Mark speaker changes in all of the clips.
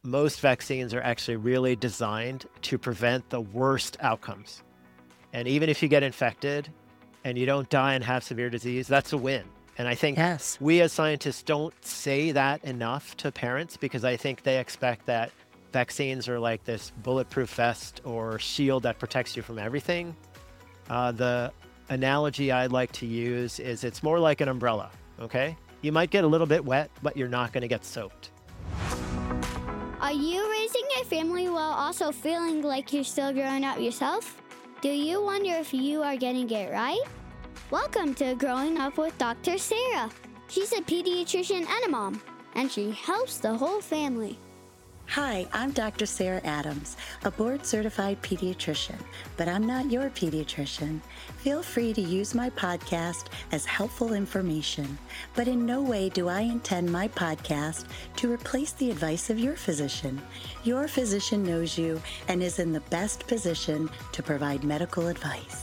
Speaker 1: most vaccines are actually really designed to prevent the worst outcomes. And even if you get infected and you don't die and have severe disease, that's a win. And I think
Speaker 2: Yes.
Speaker 1: we as scientists don't say that enough to parents because I think they expect that vaccines are like this bulletproof vest or shield that protects you from everything. The analogy I like to use is it's more like an umbrella, okay? You might get a little bit wet, but you're not going to get soaked.
Speaker 3: Are you raising a family while also feeling like you're still growing up yourself? Do you wonder if you are getting it right? Welcome to Growing Up with Dr. Sarah. She's a pediatrician and a mom, and she helps the whole family.
Speaker 2: Hi, I'm Dr. Sarah Adams, a board-certified pediatrician, but I'm not your pediatrician. Feel free to use my podcast as helpful information, but in no way do I intend my podcast to replace the advice of your physician. Your physician knows you and is in the best position to provide medical advice.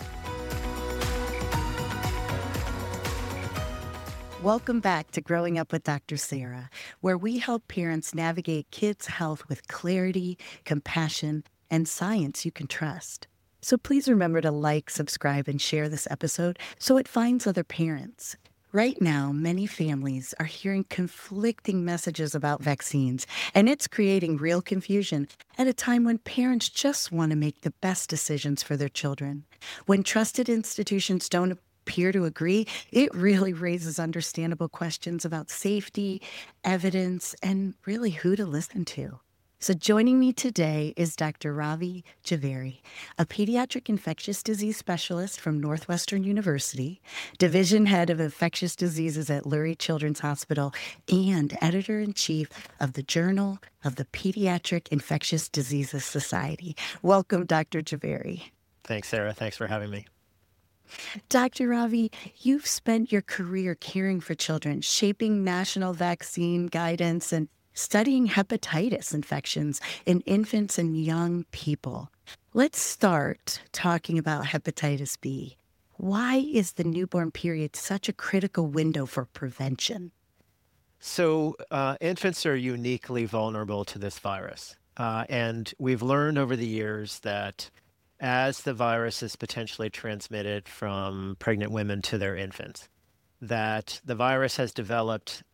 Speaker 2: Welcome back to Growing Up with Dr. Sarah, where we help parents navigate kids' health with clarity, compassion, and science you can trust. So please remember to like, subscribe, and share this episode so it finds other parents. Right now, many families are hearing conflicting messages about vaccines, and it's creating real confusion at a time when parents just want to make the best decisions for their children. When trusted institutions don't appear to agree, it really raises understandable questions about safety, evidence, and really who to listen to. So joining me today is Dr. Ravi Jhaveri, a pediatric infectious disease specialist from Northwestern University, division head of infectious diseases at Lurie Children's Hospital, and editor-in-chief of the Journal of the Pediatric Infectious Diseases Society. Welcome, Dr. Jhaveri.
Speaker 1: Thanks, Sarah. Thanks for having me.
Speaker 2: Dr. Ravi, you've spent your career caring for children, shaping national vaccine guidance, and studying hepatitis infections in infants and young people. Let's start talking about hepatitis B. Why is the newborn period such a critical window for prevention?
Speaker 1: So, infants are uniquely vulnerable to this virus. And we've learned over the years that as the virus is potentially transmitted from pregnant women to their infants, that the virus has developed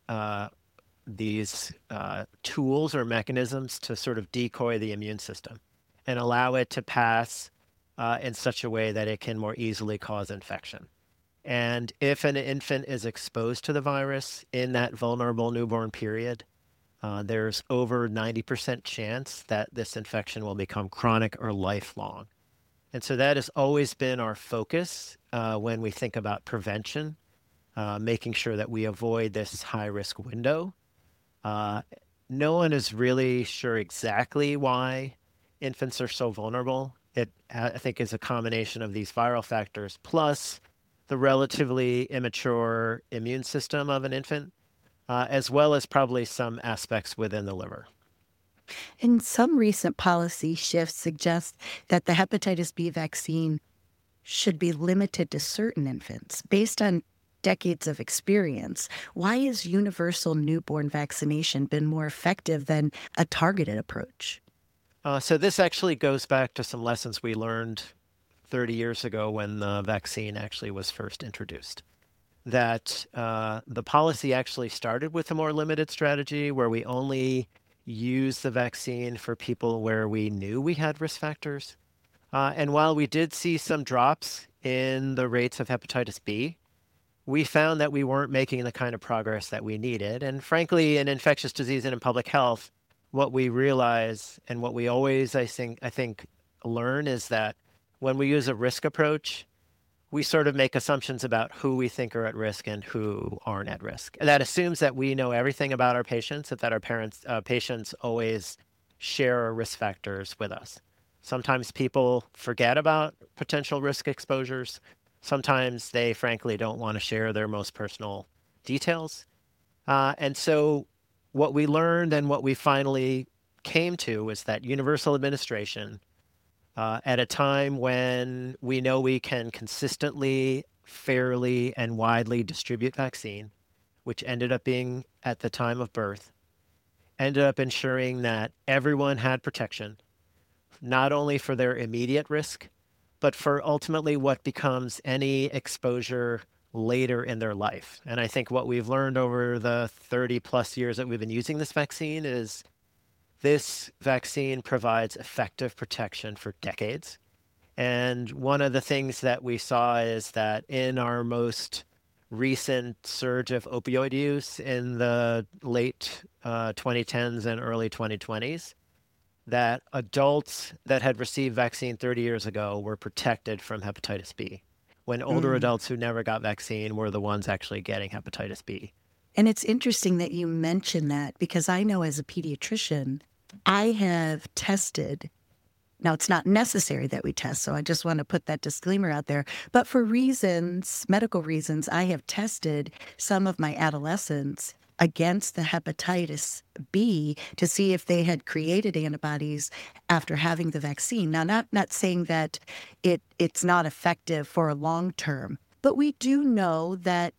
Speaker 1: these tools or mechanisms to sort of decoy the immune system and allow it to pass in such a way that it can more easily cause infection. And if an infant is exposed to the virus in that vulnerable newborn period, there's over 90% chance that this infection will become chronic or lifelong. And so that has always been our focus when we think about prevention, making sure that we avoid this high-risk window. No one is really sure exactly why infants are so vulnerable. It, I think, is a combination of these viral factors plus the relatively immature immune system of an infant, as well as probably some aspects within the liver.
Speaker 2: And some recent policy shifts suggest that the hepatitis B vaccine should be limited to certain infants. Based on decades of experience, why has universal newborn vaccination been more effective than a targeted approach?
Speaker 1: So this actually goes back to some lessons we learned 30 years ago when the vaccine actually was first introduced. That the policy actually started with a more limited strategy where we only use the vaccine for people where we knew we had risk factors. And while we did see some drops in the rates of hepatitis B, we found that we weren't making the kind of progress that we needed. And frankly, in infectious disease and in public health, what we realize and what we always, I think, learn is that when we use a risk approach, we sort of make assumptions about who we think are at risk and who aren't at risk. And that assumes that we know everything about our patients, that our patients always share our risk factors with us. Sometimes people forget about potential risk exposures. Sometimes they frankly don't want to share their most personal details. And so what we learned and what we finally came to was that universal administration at a time when we know we can consistently, fairly, and widely distribute vaccine, which ended up being at the time of birth, ended up ensuring that everyone had protection, not only for their immediate risk, but for ultimately what becomes any exposure later in their life. And I think what we've learned over the 30 plus years that we've been using this vaccine is this vaccine provides effective protection for decades. And one of the things that we saw is that in our most recent surge of opioid use in the late 2010s and early 2020s, that adults that had received vaccine 30 years ago were protected from hepatitis B, when older
Speaker 2: Mm.
Speaker 1: adults who never got vaccine were the ones actually getting hepatitis B.
Speaker 2: And it's interesting that you mention that because I know as a pediatrician, I have tested. Now, it's not necessary that we test, so I just want to put that disclaimer out there. But for reasons, medical reasons, I have tested some of my adolescents against the hepatitis B to see if they had created antibodies after having the vaccine. Now, not saying that it's not effective for a long term, but we do know that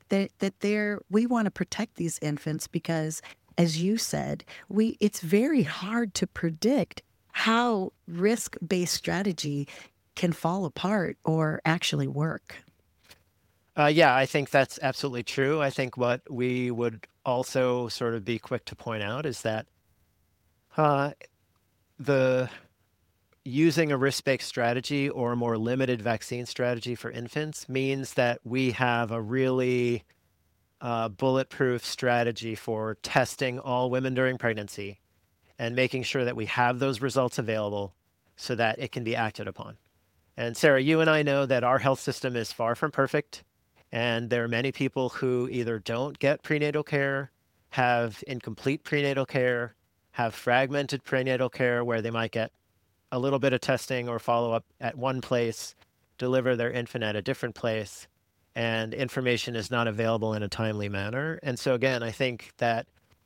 Speaker 2: we want to protect these infants because, as you said, it's very hard to predict how risk-based strategy can fall apart or actually work.
Speaker 1: Yeah, I think that's absolutely true. I think what we would also sort of be quick to point out is that uh, the using a risk-based strategy or a more limited vaccine strategy for infants means that we have a really bulletproof strategy for testing all women during pregnancy and making sure that we have those results available so that it can be acted upon. And Sarah, you and I know that our health system is far from perfect. And there are many people who either don't get prenatal care, have incomplete prenatal care, have fragmented prenatal care where they might get a little bit of testing or follow up at one place, deliver their infant at a different place, and information is not available in a timely manner. And so, again, I think that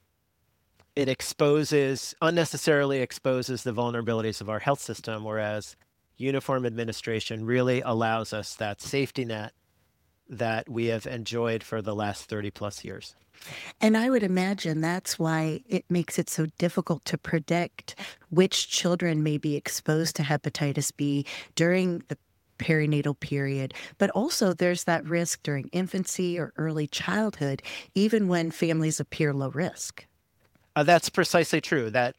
Speaker 1: it unnecessarily exposes the vulnerabilities of our health system, whereas uniform administration really allows us that safety net that we have enjoyed for the last 30 plus years.
Speaker 2: And I would imagine that's why it makes it so difficult to predict which children may be exposed to hepatitis B during the perinatal period. But also there's that risk during infancy or early childhood, even when families appear low risk.
Speaker 1: That's precisely true. That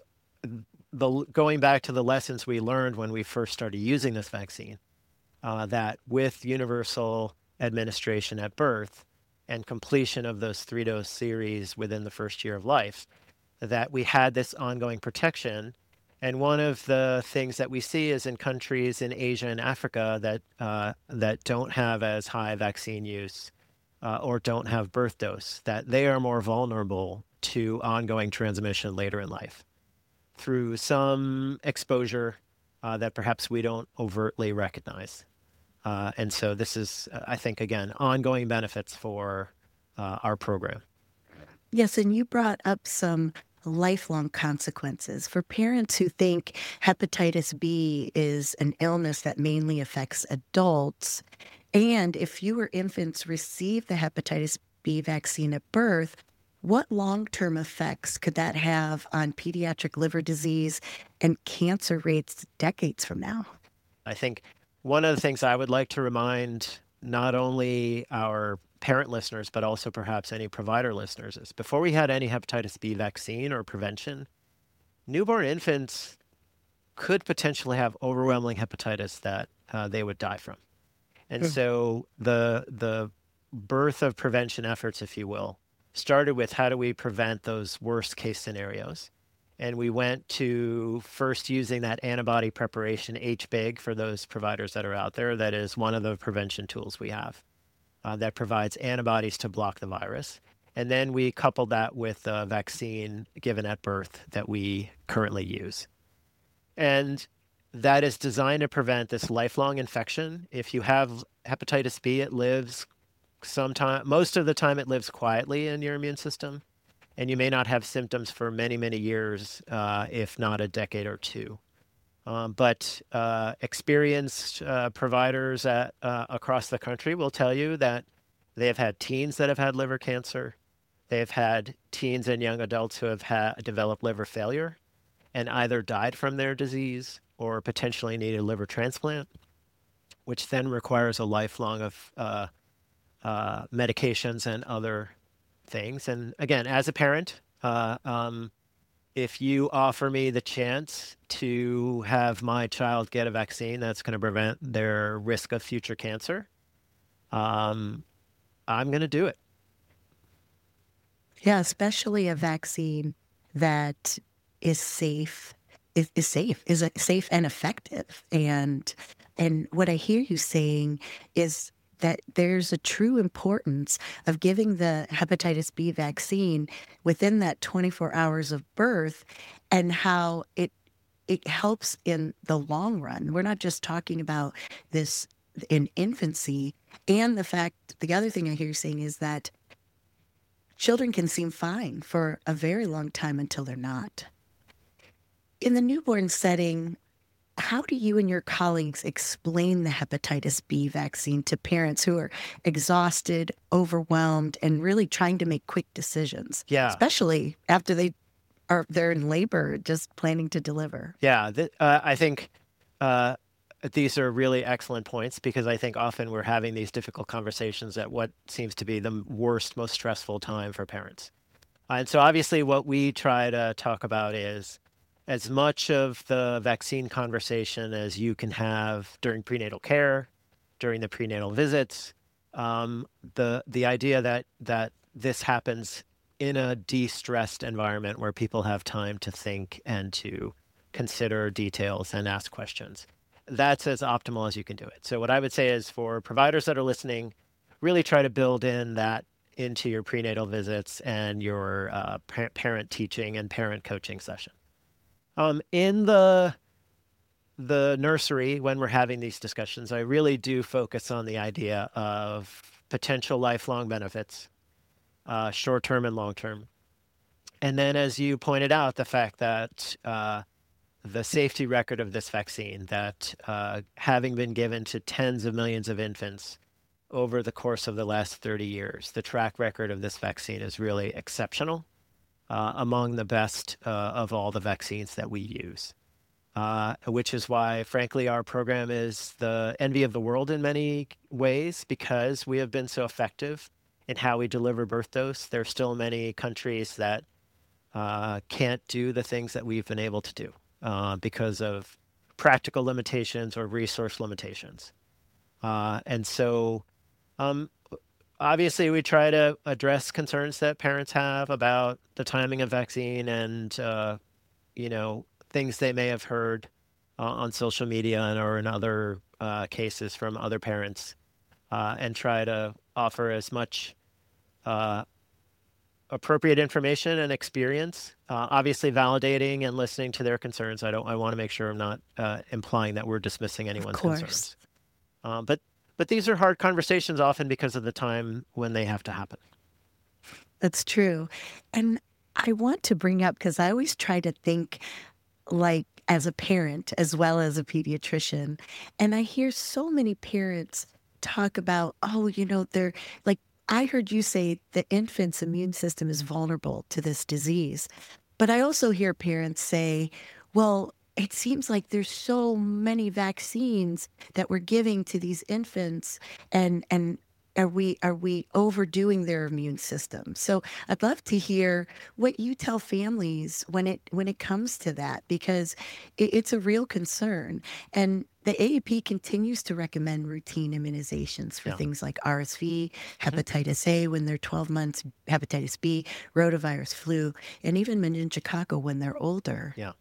Speaker 1: going back to the lessons we learned when we first started using this vaccine, that with universal administration at birth and completion of those 3-dose series within the first year of life, that we had this ongoing protection. And one of the things that we see is in countries in Asia and Africa that don't have as high vaccine use or don't have birth dose, that they are more vulnerable to ongoing transmission later in life through some exposure that perhaps we don't overtly recognize. And so this is, I think, again, ongoing benefits for our program.
Speaker 2: Yes, and you brought up some lifelong consequences for parents who think hepatitis B is an illness that mainly affects adults. And if fewer infants receive the hepatitis B vaccine at birth, what long-term effects could that have on pediatric liver disease and cancer rates decades from now?
Speaker 1: I think one of the things I would like to remind not only our parent listeners, but also perhaps any provider listeners is before we had any hepatitis B vaccine or prevention, newborn infants could potentially have overwhelming hepatitis that they would die from. And so the birth of prevention efforts, if you will, started with how do we prevent those worst case scenarios? And we went to first using that antibody preparation, HBIG, for those providers that are out there. That is one of the prevention tools we have that provides antibodies to block the virus. And then we coupled that with a vaccine given at birth that we currently use. And that is designed to prevent this lifelong infection. If you have hepatitis B, it lives most of the time it lives quietly in your immune system. And you may not have symptoms for many, many years, if not a decade or two. But experienced providers across the country will tell you that they have had teens that have had liver cancer. They've had teens and young adults who have developed liver failure and either died from their disease or potentially need a liver transplant, which then requires a lifelong of medications and other things. And again, as a parent, if you offer me the chance to have my child get a vaccine that's going to prevent their risk of future cancer, I'm going to do it.
Speaker 2: Yeah, especially a vaccine that is safe, is safe and effective. And what I hear you saying is that there's a true importance of giving the hepatitis B vaccine within that 24 hours of birth, and how it helps in the long run. We're not just talking about this in infancy. And the other thing I hear you saying is that children can seem fine for a very long time until they're not. In the newborn setting, how do you and your colleagues explain the hepatitis B vaccine to parents who are exhausted, overwhelmed, and really trying to make quick decisions?
Speaker 1: Yeah.
Speaker 2: Especially after they're in labor, just planning to deliver.
Speaker 1: Yeah, I think these are really excellent points, because I think often we're having these difficult conversations at what seems to be the worst, most stressful time for parents. And so obviously what we try to talk about is as much of the vaccine conversation as you can have during prenatal care, during the prenatal visits. The idea that this happens in a de-stressed environment where people have time to think and to consider details and ask questions. That's as optimal as you can do it. So what I would say is, for providers that are listening, really try to build in that into your prenatal visits and your parent teaching and parent coaching session. In the nursery, when we're having these discussions, I really do focus on the idea of potential lifelong benefits, short-term and long-term. And then, as you pointed out, the fact that the safety record of this vaccine, that having been given to tens of millions of infants over the course of the last 30 years, the track record of this vaccine is really exceptional, among the best of all the vaccines that we use, which is why, frankly, our program is the envy of the world in many ways, because we have been so effective in how we deliver birth dose. There are still many countries that can't do the things that we've been able to do because of practical limitations or resource limitations. And so obviously we try to address concerns that parents have about the timing of vaccine and, things they may have heard on social media or in other cases from other parents, and try to offer as much appropriate information and experience, obviously validating and listening to their concerns. I want to make sure I'm not implying that we're dismissing anyone's concerns. But these are hard conversations, often because of the time when they have to happen.
Speaker 2: That's true. And I want to bring up, because I always try to think like as a parent as well as a pediatrician, and I hear so many parents talk about, they're like, I heard you say the infant's immune system is vulnerable to this disease. But I also hear parents say, well, it seems like there's so many vaccines that we're giving to these infants, and are we overdoing their immune system? So I'd love to hear what you tell families when it comes to that, because it's a real concern. And the AAP continues to recommend routine immunizations for things like RSV, hepatitis A when they're 12 months, hepatitis B, rotavirus, flu, and even meningococcal when they're older.
Speaker 1: Yeah.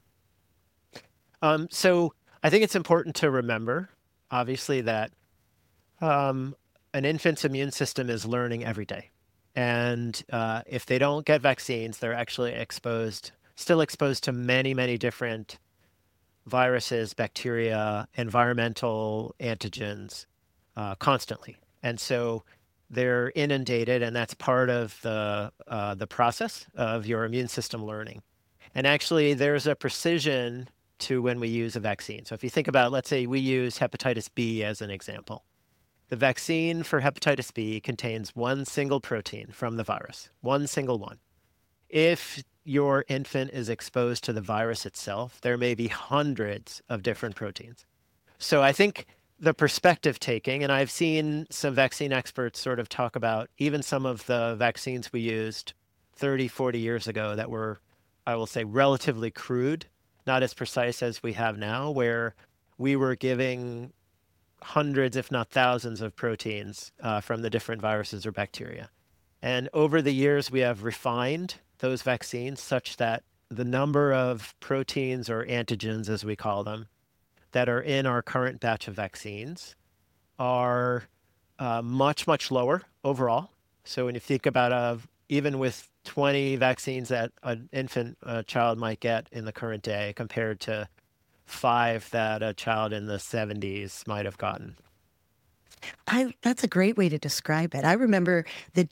Speaker 1: So I think it's important to remember, obviously, that an infant's immune system is learning every day. And if they don't get vaccines, they're actually still exposed to many, many different viruses, bacteria, environmental antigens constantly. And so they're inundated, and that's part of the process of your immune system learning. And actually, there's a precision to when we use a vaccine. So if you think about, let's say we use hepatitis B as an example. The vaccine for hepatitis B contains one single protein from the virus, one single one. If your infant is exposed to the virus itself, there may be hundreds of different proteins. So I think the perspective taking, and I've seen some vaccine experts sort of talk about even some of the vaccines we used 30, 40 years ago that were, I will say, relatively crude, not as precise as we have now, where we were giving hundreds, if not thousands, of proteins from the different viruses or bacteria. And over the years, we have refined those vaccines such that the number of proteins or antigens, as we call them, that are in our current batch of vaccines are much, much lower overall. So when you think about even with 20 vaccines that an infant child might get in the current day compared to 5 that a child in the 70s might have gotten.
Speaker 2: That's a great way to describe it. I remember the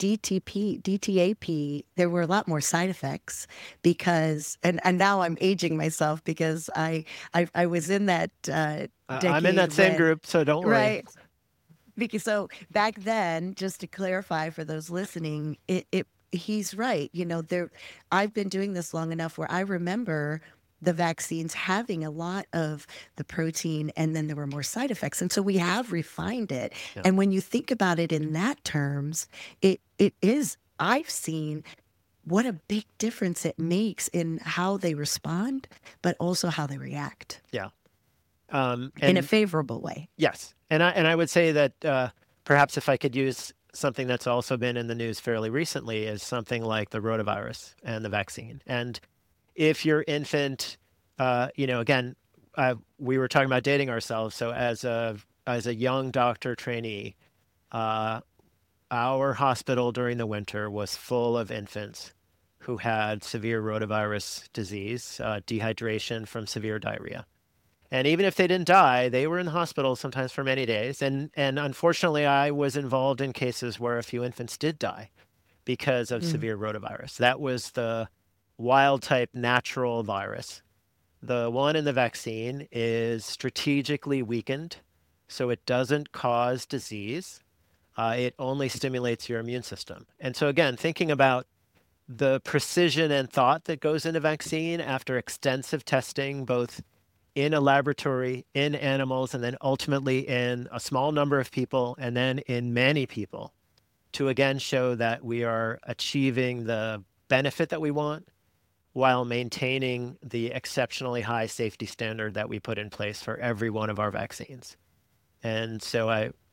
Speaker 2: DTAP, there were a lot more side effects because, and now I'm aging myself because I was in that decade.
Speaker 1: I'm in that same group, so don't worry.
Speaker 2: Right. Because so back then, just to clarify for those listening, he's right. I've been doing this long enough where I remember the vaccines having a lot of the protein, and then there were more side effects. And so we have refined it.
Speaker 1: Yeah.
Speaker 2: And when you think about it in that terms, it is, I've seen what a big difference it makes in how they respond, but also how they react.
Speaker 1: Yeah.
Speaker 2: In a favorable way.
Speaker 1: Yes. And I would say that perhaps if I could use something that's also been in the news fairly recently is something like the rotavirus and the vaccine. And if your infant, again, we were talking about dating ourselves. So as a young doctor trainee, our hospital during the winter was full of infants who had severe rotavirus disease, dehydration from severe diarrhea. And even if they didn't die, they were in the hospital sometimes for many days. And unfortunately, I was involved in cases where a few infants did die because of severe rotavirus. That was the wild type natural virus. The one in the vaccine is strategically weakened, so it doesn't cause disease. It only stimulates your immune system. And so again, thinking about the precision and thought that goes into vaccine after extensive testing, both in a laboratory, in animals, and then ultimately in a small number of people, and then in many people, to again show that we are achieving the benefit that we want while maintaining the exceptionally high safety standard that we put in place for every one of our vaccines. And so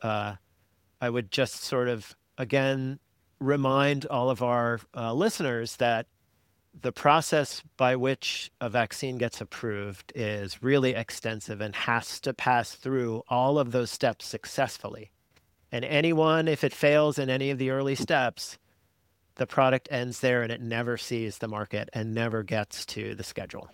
Speaker 1: I would just sort of, again, remind all of our listeners that the process by which a vaccine gets approved is really extensive and has to pass through all of those steps successfully. And anyone, if it fails in any of the early steps, the product ends there and it never sees the market and never gets to the schedule.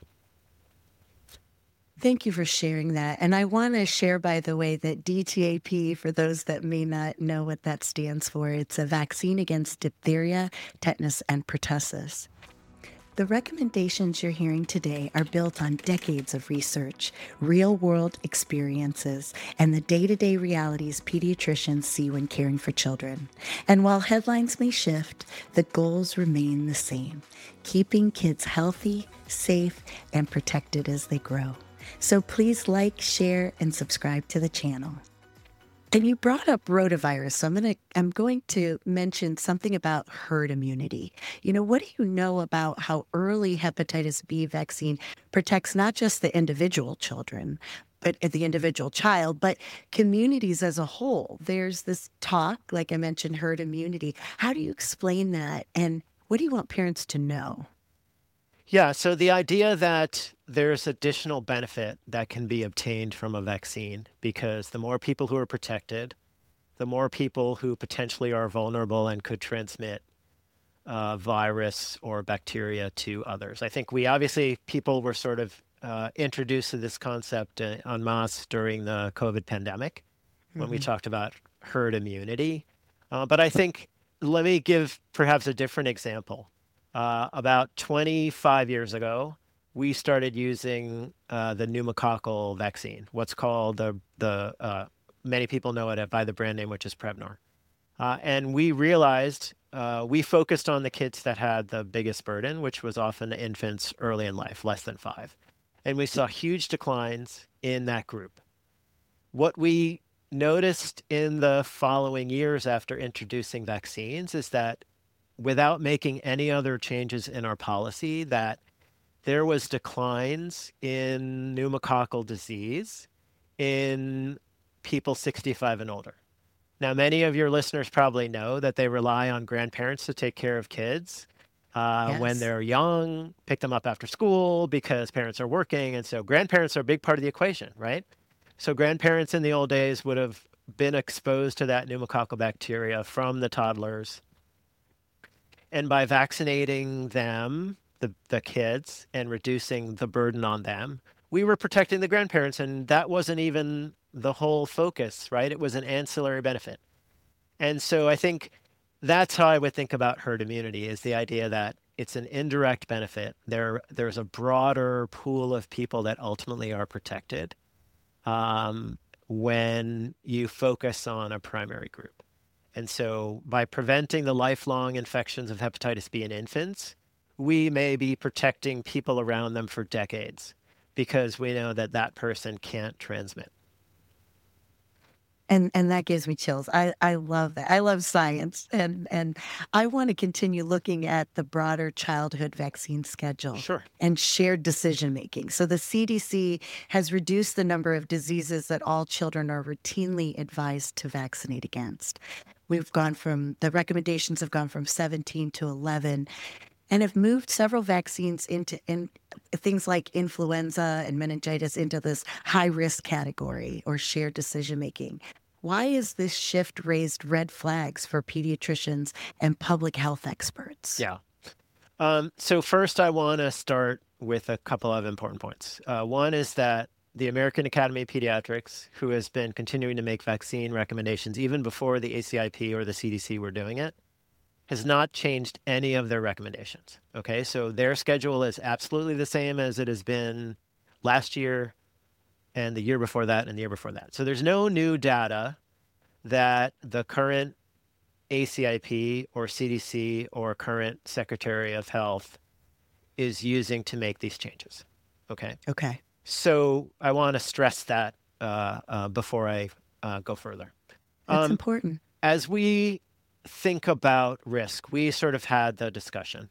Speaker 2: Thank you for sharing that. And I want to share, by the way, that DTAP, for those that may not know what that stands for, it's a vaccine against diphtheria, tetanus, and pertussis. The recommendations you're hearing today are built on decades of research, real-world experiences, and the day-to-day realities pediatricians see when caring for children. And while headlines may shift, the goals remain the same: keeping kids healthy, safe, and protected as they grow. So please like, share, and subscribe to the channel. And you brought up rotavirus, so I'm going to mention something about herd immunity. What do you know about how early hepatitis B vaccine protects not just the individual children, but the individual child, but communities as a whole? There's this talk, like I mentioned, herd immunity. How do you explain that, and what do you want parents to know?
Speaker 1: Yeah, so the idea that there's additional benefit that can be obtained from a vaccine, because the more people who are protected, the more people who potentially are vulnerable and could transmit virus or bacteria to others. I think people were sort of introduced to this concept en masse during the COVID pandemic when we talked about herd immunity. But I think, let me give perhaps a different example. About 25 years ago, we started using the pneumococcal vaccine, what's called the many people know it by the brand name, which is Prevnar. And we realized we focused on the kids that had the biggest burden, which was often infants early in life, less than 5. And we saw huge declines in that group. What we noticed in the following years after introducing vaccines is that without making any other changes in our policy, that there was declines in pneumococcal disease in people 65 and older. Now, many of your listeners probably know that they rely on grandparents to take care of kids when
Speaker 2: Yes.
Speaker 1: they're young, pick them up after school because parents are working. And so grandparents are a big part of the equation, right? So grandparents in the old days would have been exposed to that pneumococcal bacteria from the toddlers. And by vaccinating them, the kids, and reducing the burden on them, we were protecting the grandparents. And that wasn't even the whole focus, right? It was an ancillary benefit. And so I think that's how I would think about herd immunity, is the idea that it's an indirect benefit. There's a broader pool of people that ultimately are protected when you focus on a primary group. And so by preventing the lifelong infections of hepatitis B in infants, we may be protecting people around them for decades because we know that that person can't transmit.
Speaker 2: And that gives me chills. I love that. I love science. And I want to continue looking at the broader childhood vaccine schedule
Speaker 1: Sure.
Speaker 2: and shared decision making. So the CDC has reduced the number of diseases that all children are routinely advised to vaccinate against. The recommendations have gone from 17 to 11 and have moved several vaccines into things like influenza and meningitis into this high risk category or shared decision making. Why has this shift raised red flags for pediatricians and public health experts?
Speaker 1: Yeah. So first, I want to start with a couple of important points. One is that the American Academy of Pediatrics, who has been continuing to make vaccine recommendations even before the ACIP or the CDC were doing it, has not changed any of their recommendations. Okay, so their schedule is absolutely the same as it has been last year and the year before that and the year before that. So there's no new data that the current ACIP or CDC or current Secretary of Health is using to make these changes. Okay.
Speaker 2: Okay.
Speaker 1: So I want to stress that before I go further.
Speaker 2: That's important.
Speaker 1: As we think about risk, we sort of had the discussion.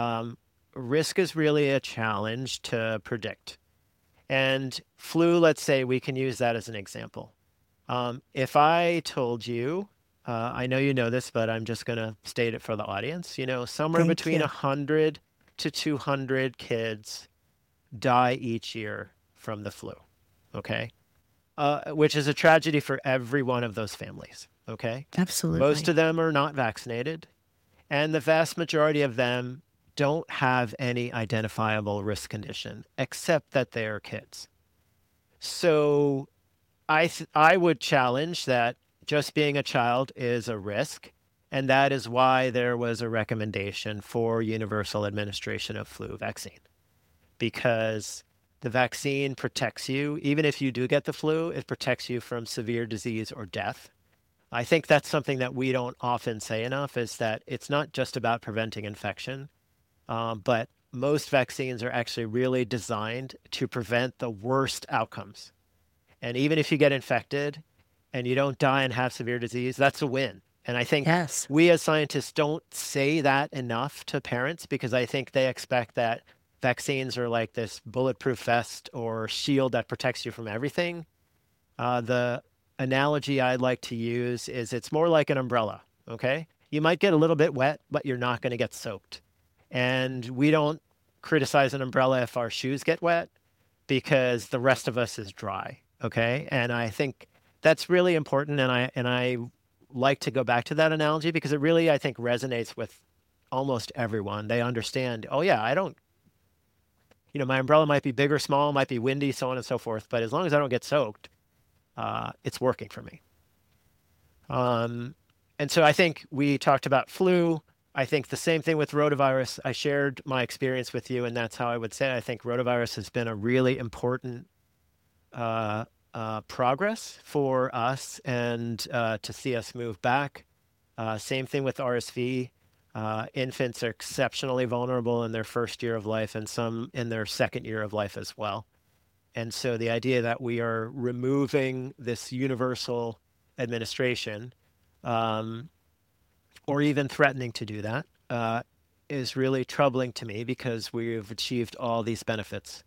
Speaker 1: Risk is really a challenge to predict. And flu, let's say we can use that as an example. If I told you, I know you know this, but I'm just going to state it for the audience, somewhere
Speaker 2: Thank
Speaker 1: between
Speaker 2: you.
Speaker 1: 100 to 200 kids die each year from the flu, okay? Which is a tragedy for every one of those families, okay?
Speaker 2: Absolutely.
Speaker 1: Most of them are not vaccinated, and the vast majority of them don't have any identifiable risk condition, except that they are kids. So I would challenge that just being a child is a risk, and that is why there was a recommendation for universal administration of flu vaccine, because the vaccine protects you. Even if you do get the flu, it protects you from severe disease or death. I think that's something that we don't often say enough, is that it's not just about preventing infection, but most vaccines are actually really designed to prevent the worst outcomes. And even if you get infected and you don't die and have severe disease, that's a win. And I think
Speaker 2: Yes.
Speaker 1: we as scientists don't say that enough to parents, because I think they expect that vaccines are like this bulletproof vest or shield that protects you from everything. The analogy I'd like to use is it's more like an umbrella, okay? You might get a little bit wet, but you're not going to get soaked. And we don't criticize an umbrella if our shoes get wet, because the rest of us is dry, okay? And I think that's really important, and I like to go back to that analogy because it really, I think, resonates with almost everyone. They understand, oh yeah, my umbrella might be big or small, might be windy, so on and so forth, but as long as I don't get soaked, it's working for me. And so I think we talked about flu. I think the same thing with rotavirus. I shared my experience with you, and that's how I would say it. I think rotavirus has been a really important progress for us and to see us move back. Same thing with RSV. Infants are exceptionally vulnerable in their first year of life and some in their second year of life as well. And so the idea that we are removing this universal administration, or even threatening to do that, is really troubling to me because we've achieved all these benefits.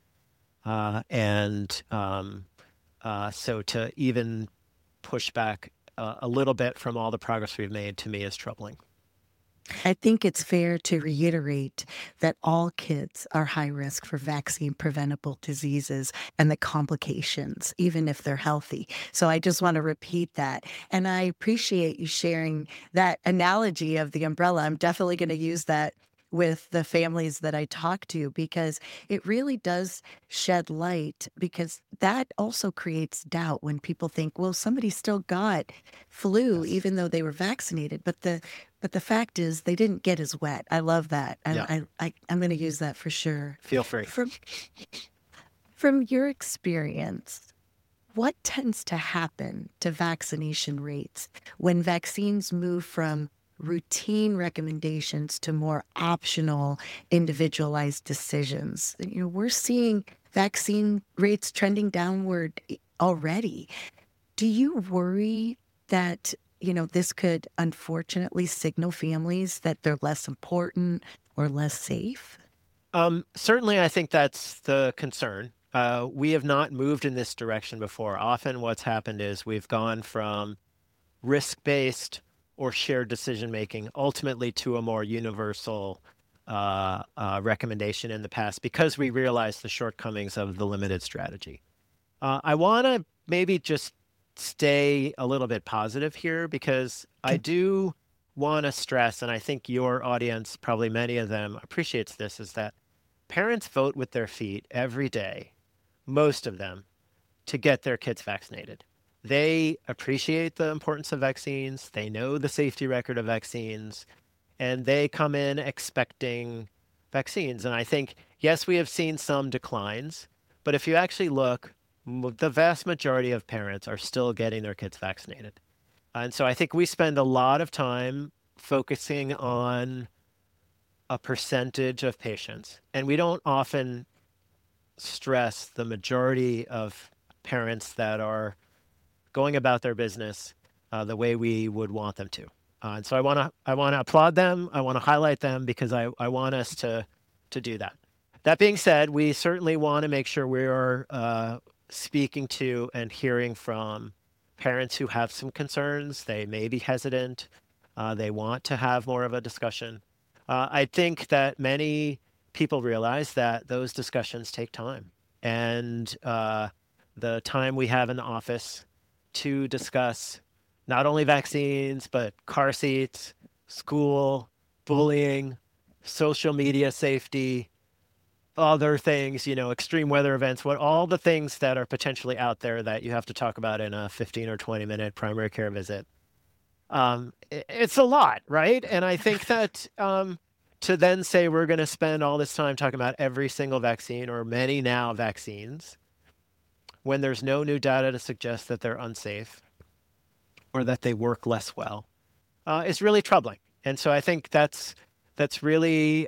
Speaker 1: So to even push back a little bit from all the progress we've made, to me, is troubling.
Speaker 2: I think it's fair to reiterate that all kids are high risk for vaccine preventable diseases and the complications, even if they're healthy. So I just want to repeat that. And I appreciate you sharing that analogy of the umbrella. I'm definitely going to use that with the families that I talk to because it really does shed light, because that also creates doubt when people think, well, somebody still got flu
Speaker 1: Yes.
Speaker 2: even though they were vaccinated. But the fact is they didn't get as wet. I love that.
Speaker 1: Yeah.
Speaker 2: I'm going to use that for sure.
Speaker 1: Feel free.
Speaker 2: From your experience, what tends to happen to vaccination rates when vaccines move from routine recommendations to more optional, individualized decisions? We're seeing vaccine rates trending downward already. Do you worry that, this could unfortunately signal families that they're less important or less safe?
Speaker 1: Certainly, I think that's the concern. We have not moved in this direction before. Often what's happened is we've gone from risk-based or shared decision-making ultimately to a more universal recommendation in the past because we realized the shortcomings of the limited strategy. I want to maybe just stay a little bit positive here because I do want to stress, and I think your audience, probably many of them, appreciates this, is that parents vote with their feet every day, most of them, to get their kids vaccinated. They appreciate the importance of vaccines. They know the safety record of vaccines, and they come in expecting vaccines. And I think, yes, we have seen some declines, but if you actually look, the vast majority of parents are still getting their kids vaccinated. And so I think we spend a lot of time focusing on a percentage of patients, and we don't often stress the majority of parents that are going about their business the way we would want them to. And so I want to applaud them. I want to highlight them because I want us to do that. That being said, we certainly want to make sure we are speaking to and hearing from parents who have some concerns. They may be hesitant. They want to have more of a discussion. I think that many people realize that those discussions take time. And the time we have in the office to discuss not only vaccines, but car seats, school, bullying, social media safety, other things, extreme weather events, all the things that are potentially out there that you have to talk about in a 15 or 20-minute primary care visit. It's a lot, right? And I think that to then say we're going to spend all this time talking about every single vaccine or many now vaccines when there's no new data to suggest that they're unsafe or that they work less well is really troubling. And so I think that's really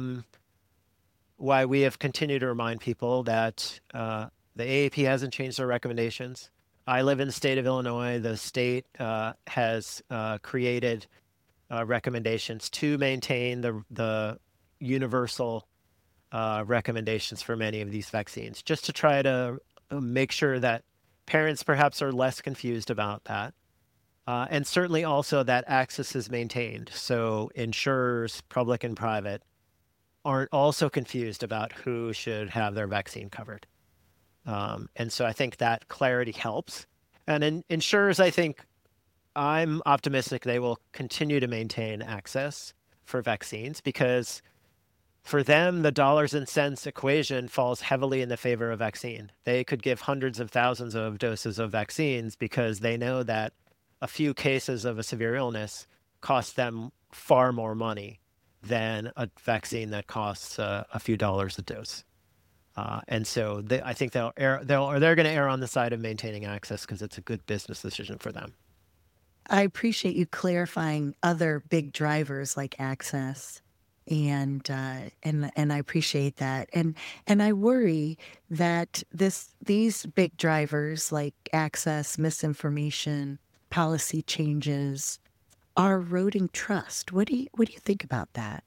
Speaker 1: why we have continued to remind people that the AAP hasn't changed their recommendations. I live in the state of Illinois. The state has created recommendations to maintain the universal recommendations for many of these vaccines, just to try to make sure that parents perhaps are less confused about that. And certainly also that access is maintained. So insurers, public and private, aren't also confused about who should have their vaccine covered. And so I think that clarity helps. And insurers, I think, I'm optimistic they will continue to maintain access for vaccines because for them, the dollars and cents equation falls heavily in the favor of vaccine. They could give hundreds of thousands of doses of vaccines because they know that a few cases of a severe illness cost them far more money than a vaccine that costs a few dollars a dose. And so I think they're going to err on the side of maintaining access because it's a good business decision for them.
Speaker 2: I appreciate you clarifying other big drivers like access, and I appreciate that. And I worry that these big drivers like access, misinformation, policy changes are eroding trust. What do you think about that?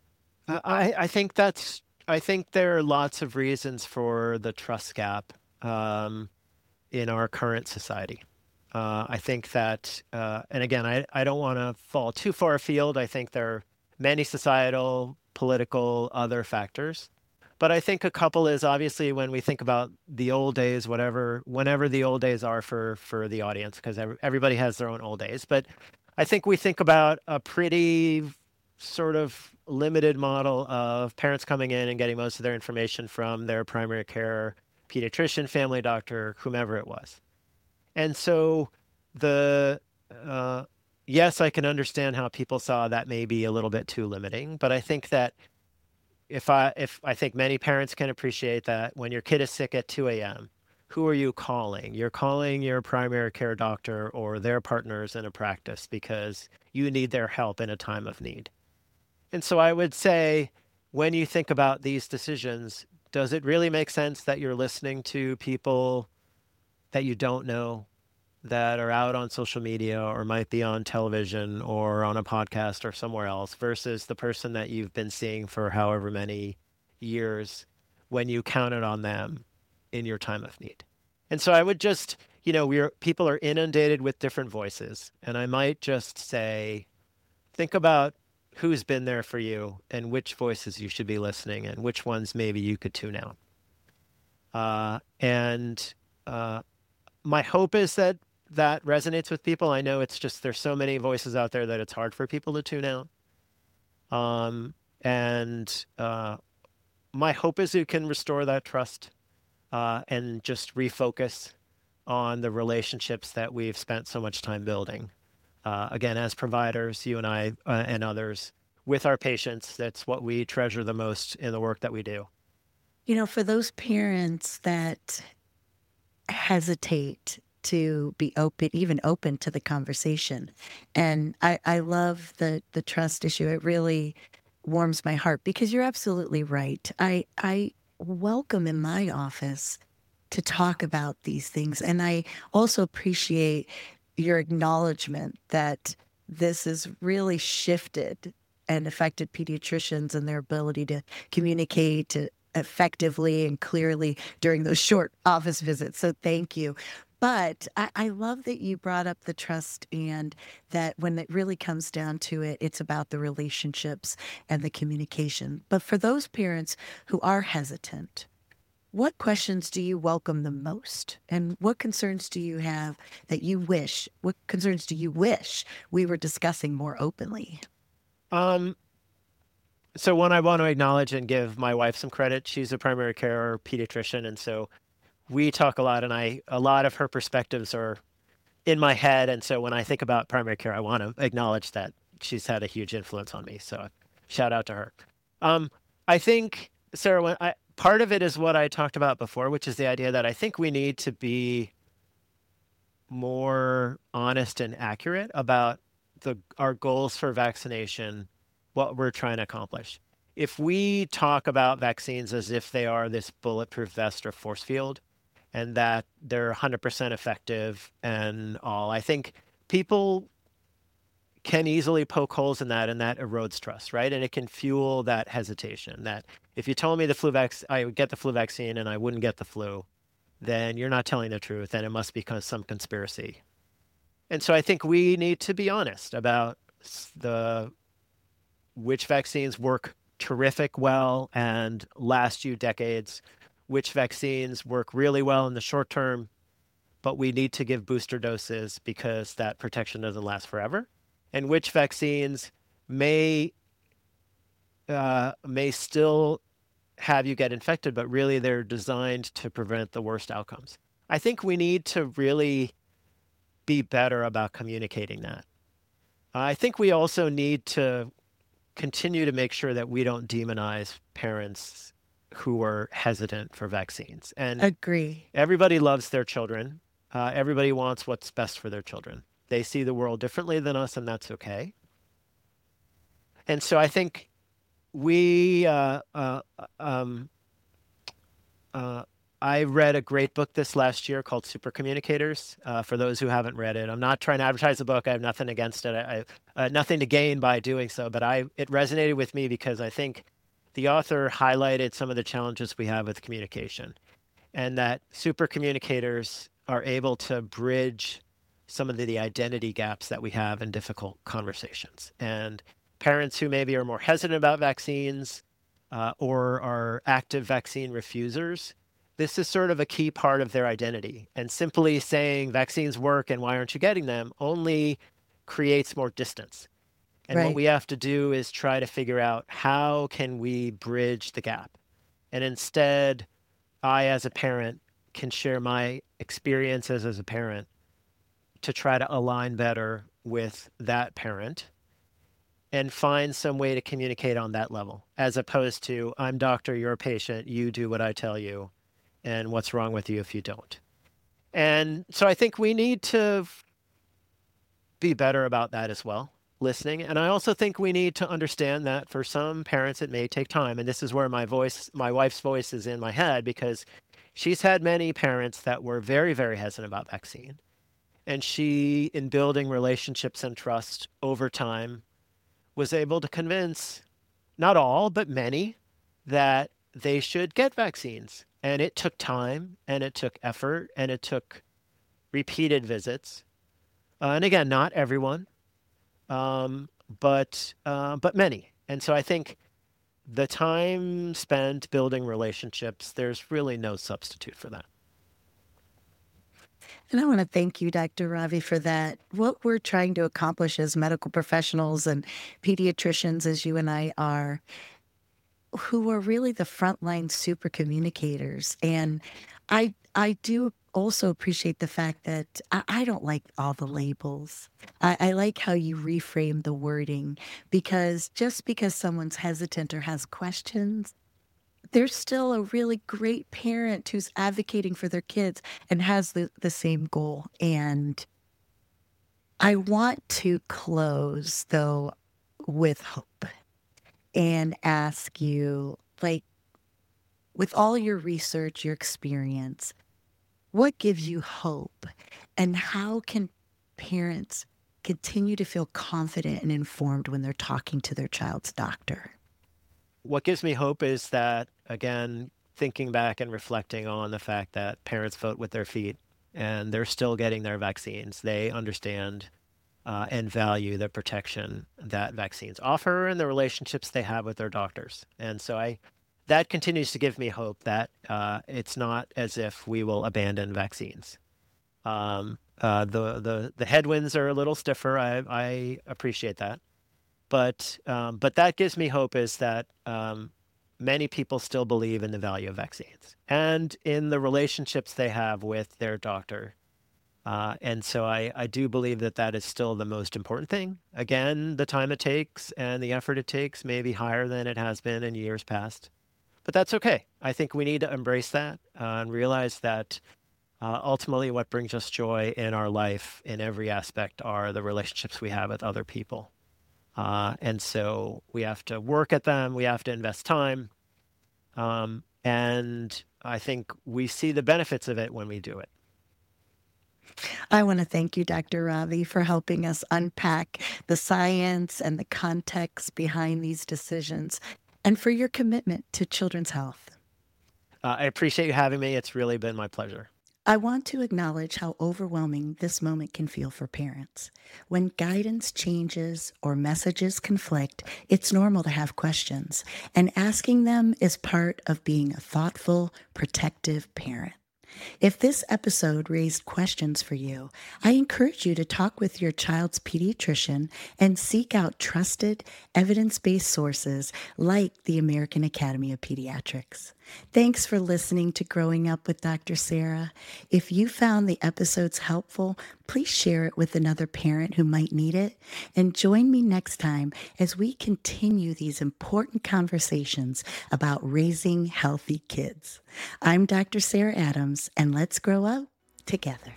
Speaker 1: I think there are lots of reasons for the trust gap in our current society. I think that, and again, I don't want to fall too far afield. I think there are many societal, political, other factors. But I think a couple is obviously when we think about the old days, whenever the old days are for the audience, because everybody has their own old days. But I think we think about a pretty sort of limited model of parents coming in and getting most of their information from their primary care pediatrician, family doctor, whomever it was. And so the yes, I can understand how people saw that may be a little bit too limiting, but I think that if I think many parents can appreciate that when your kid is sick at 2 a.m., who are you calling? You're calling your primary care doctor or their partners in a practice because you need their help in a time of need. And so I would say when you think about these decisions, does it really make sense that you're listening to people that you don't know that are out on social media or might be on television or on a podcast or somewhere else versus the person that you've been seeing for however many years when you counted on them in your time of need? And so I would just, people are inundated with different voices. And I might just say, think about who's been there for you and which voices you should be listening and which ones maybe you could tune out. And my hope is that resonates with people. I know it's just there's so many voices out there that it's hard for people to tune out. And my hope is you can restore that trust and just refocus on the relationships that we've spent so much time building. Again, as providers, you and I and others, with our patients, that's what we treasure the most in the work that we do.
Speaker 2: For those parents that hesitate to be open to the conversation, and I love the trust issue. It really warms my heart because you're absolutely right. I welcome in my office to talk about these things, and I also appreciate your acknowledgement that this has really shifted and affected pediatricians and their ability to communicate effectively and clearly during those short office visits. So thank you. But I love that you brought up the trust and that when it really comes down to it, it's about the relationships and the communication. But for those parents who are hesitant, what questions do you welcome the most? And what concerns do you have what concerns do you wish we were discussing more openly?
Speaker 1: So one, I want to acknowledge and give my wife some credit. She's a primary care pediatrician. And so we talk a lot, and a lot of her perspectives are in my head. And so when I think about primary care, I want to acknowledge that she's had a huge influence on me. So shout out to her. I think, Sarah, part of it is what I talked about before, which is the idea that I think we need to be more honest and accurate about our goals for vaccination, what we're trying to accomplish. If we talk about vaccines as if they are this bulletproof vest or force field and that they're 100% effective and all, I think people can easily poke holes in that, and that erodes trust, right? And it can fuel that hesitation that if you told me I would get the flu vaccine and I wouldn't get the flu, then you're not telling the truth and it must be some conspiracy. And so I think we need to be honest about which vaccines work terrific well and last you decades, which vaccines work really well in the short term, but we need to give booster doses because that protection doesn't last forever, and which vaccines may still have you get infected, but really they're designed to prevent the worst outcomes. I think we need to really be better about communicating that. I think we also need to continue to make sure that we don't demonize parents who were hesitant for vaccines. And
Speaker 2: Agree.
Speaker 1: everybody loves their children. Everybody wants what's best for their children. They see the world differently than us, and that's okay. And so I think we, I read a great book this last year called Super Communicators. For those who haven't read it, I'm not trying to advertise the book. I have nothing against it. I nothing to gain by doing so, but it resonated with me because I think the author highlighted some of the challenges we have with communication, and that super communicators are able to bridge some of the identity gaps that we have in difficult conversations. And parents who maybe are more hesitant about vaccines or are active vaccine refusers, this is sort of a key part of their identity. And simply saying vaccines work and why aren't you getting them only creates more distance. And what
Speaker 2: Right.
Speaker 1: we have to do is try to figure out how can we bridge the gap. And instead, I, as a parent, can share my experiences as a parent to try to align better with that parent and find some way to communicate on that level, as opposed to, I'm doctor, you're a patient, you do what I tell you, and what's wrong with you if you don't. And so I think we need to be better about that as well, listening. And I also think we need to understand that for some parents, it may take time. And this is where my wife's voice is in my head, because she's had many parents that were very, very hesitant about vaccine. And she, in building relationships and trust over time, was able to convince not all, but many that they should get vaccines. And it took time and it took effort and it took repeated visits. And again, not everyone, but many. And so I think the time spent building relationships, there's really no substitute for that.
Speaker 2: And I want to thank you, Dr. Ravi, for that. What we're trying to accomplish as medical professionals and pediatricians, as you and I are, who are really the frontline super communicators. And I do also appreciate the fact that I don't like all the labels. I like how you reframe the wording, because just because someone's hesitant or has questions, they're still a really great parent who's advocating for their kids and has the same goal. And I want to close, though, with hope and ask you, like, with all your research, your experience, what gives you hope? And how can parents continue to feel confident and informed when they're talking to their child's doctor?
Speaker 1: What gives me hope is that, again, thinking back and reflecting on the fact that parents vote with their feet and they're still getting their vaccines. They understand and value the protection that vaccines offer and the relationships they have with their doctors. And so that continues to give me hope that it's not as if we will abandon vaccines. The headwinds are a little stiffer. I appreciate that. But that gives me hope, is that many people still believe in the value of vaccines and in the relationships they have with their doctor. And so I do believe that is still the most important thing. Again, the time it takes and the effort it takes may be higher than it has been in years past, but that's okay. I think we need to embrace that and realize that ultimately what brings us joy in our life in every aspect are the relationships we have with other people. And so we have to work at them. We have to invest time. And I think we see the benefits of it when we do it.
Speaker 2: I want to thank you, Dr. Ravi, for helping us unpack the science and the context behind these decisions, and for your commitment to children's health.
Speaker 1: I appreciate you having me. It's really been my pleasure.
Speaker 2: I want to acknowledge how overwhelming this moment can feel for parents. When guidance changes or messages conflict, it's normal to have questions, and asking them is part of being a thoughtful, protective parent. If this episode raised questions for you, I encourage you to talk with your child's pediatrician and seek out trusted, evidence-based sources like the American Academy of Pediatrics. Thanks for listening to Growing Up with Dr. Sarah. If you found the episodes helpful, please share it with another parent who might need it. And join me next time as we continue these important conversations about raising healthy kids. I'm Dr. Sarah Adams, and let's grow up together.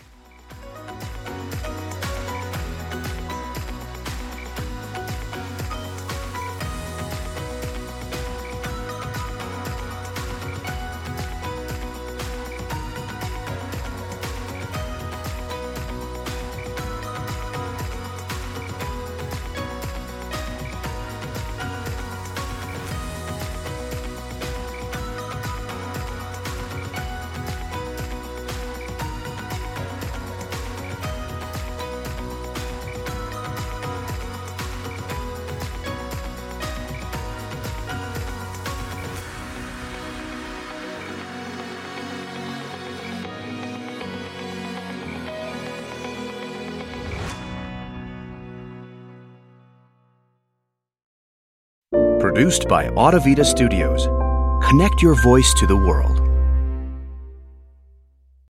Speaker 4: Produced by Audavita Studios. Connect your voice to the world.